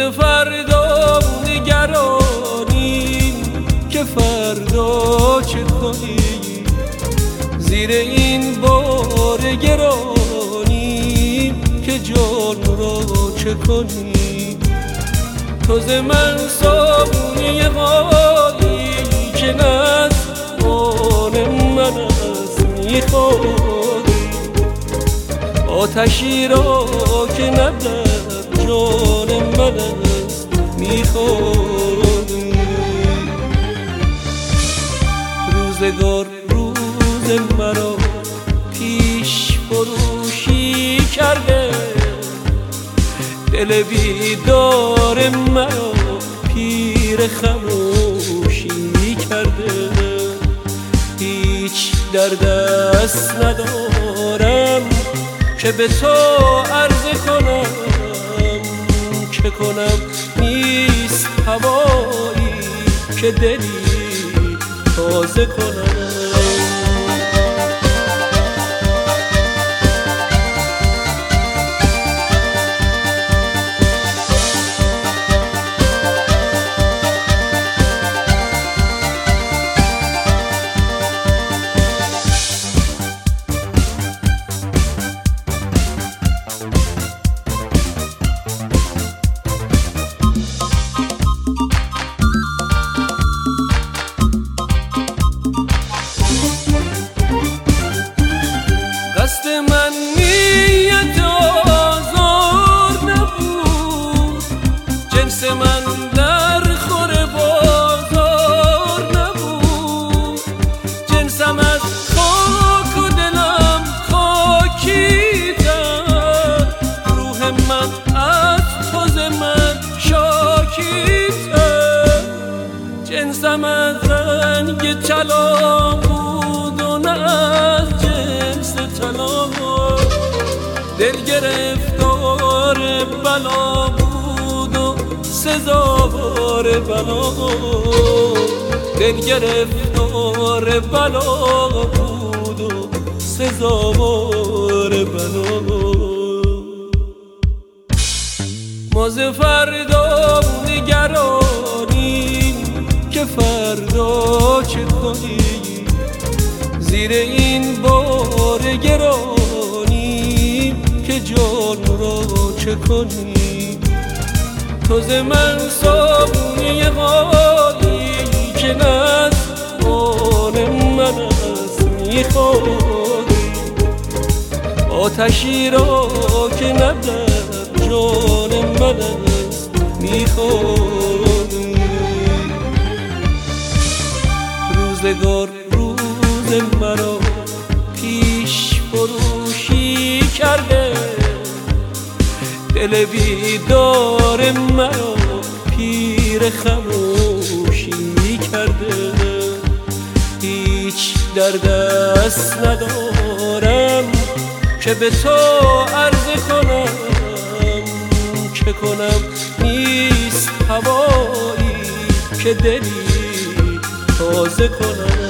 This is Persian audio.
فردا نگرانیم که فردا چه کنی، زیر این بار گرانیم که جان را چه کنی. تو ز من صابونی غالی که نز آن من است میخوری، آتشی را که ندر جان من است میخوری. روزگار روز مرا پیش فروشی کرده، دل بیدار مرا پیر خموشی کرده. هیچ در دست ندارم که به تو عرض کنم، چه کنم نیست هوایی که دلی تازه کنم. قصد من نیت آزار نبود، جنس من در خور بازار نبود. جنسم از خاک و دلم خاکی تر، روح من از تو ز من شاکی تر. جنسم از رنگ طلا بود و نه از جنس طلا، دل گرفتار بلا بود و سزاوار بلا. دل گرفتار بلا بود و سزاوار بلا. ما ز فردا نگرانیم که فردا چه کنی، زیر این بار گرانیم که جان را چه کنی. تو ز من صابونی غالی که نز آن من است میخوری، آتشی را که ندر جان من است میخوری. روزگار روز مرا پیش فروشی کرده، دل بیدار مرا پیر خموشی کرده. هیچ در دست ندارم که به تو عرض کنم، چه کنم نیست هوایی که دلی تازه کنم.